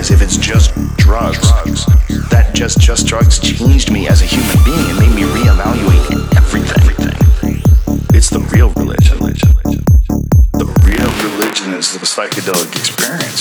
is, if it's just drugs, that just drugs changed me as a human being and made me reevaluate everything. It's the real religion. The real religion is the psychedelic experience.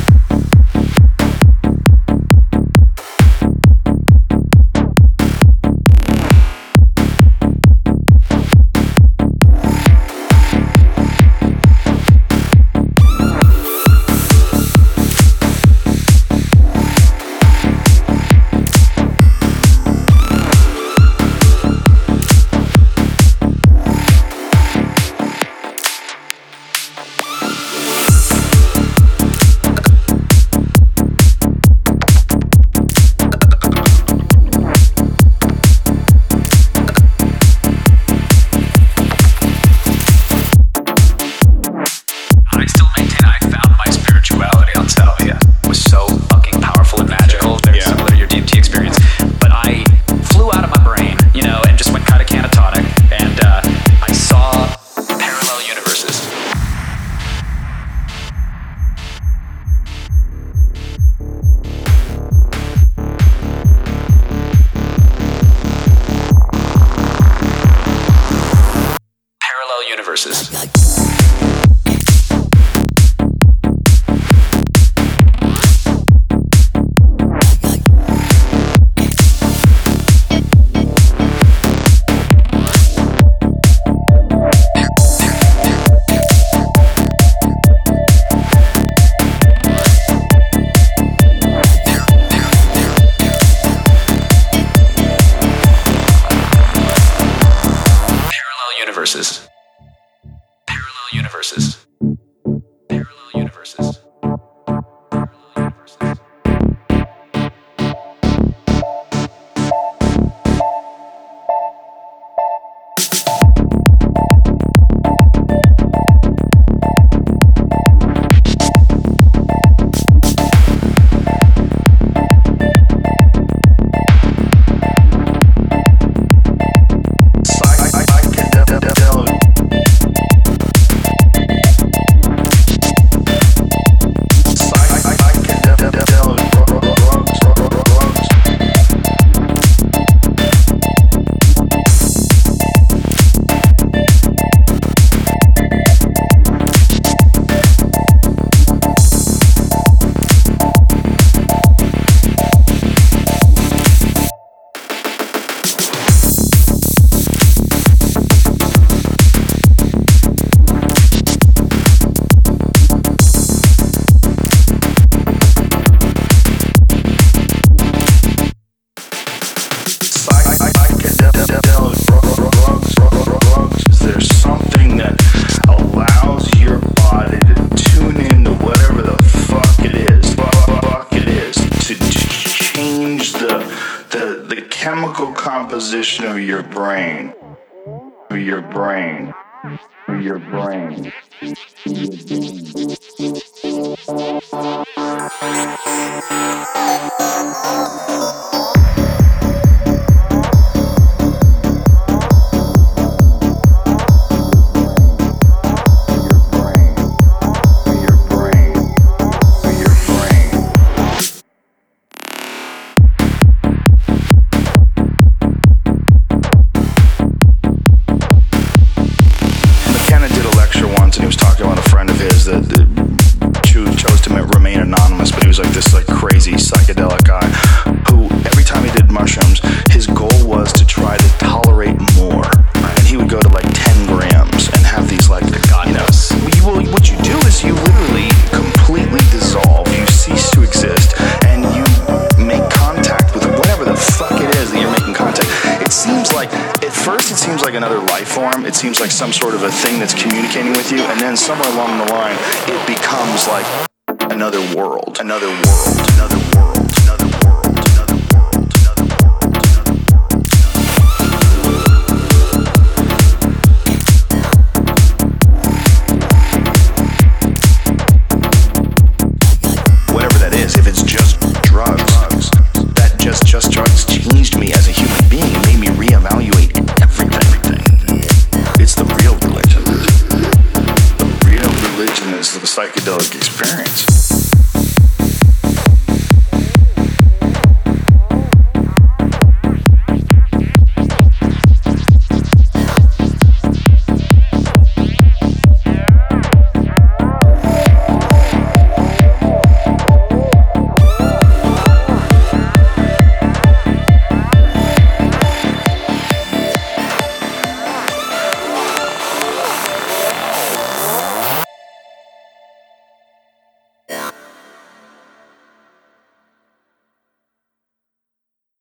Universes. Parallel universes. Parallel universes. The chemical composition of your brain. And he was talking about a friend of his that chose to remain anonymous, but he was like this crazy psychedelic guy who every time he did mushrooms, his goal was to try to tolerate more, and he would go to 10 grams and have these what you do is you literally completely dissolve, you cease to exist, and you make contact with whatever the fuck it is that you're making contact. It seems like at first it seems like another life form. It seems like some sort of a thing that's communicating with you, and then somewhere along the line it becomes like another world, another world, another world, another world, another world, another world, another world. Whatever that is, if it's just drugs, that just drugs changed me as a human being and made me reevaluate everything. It's the real religion. The real religion is the psychedelic experience.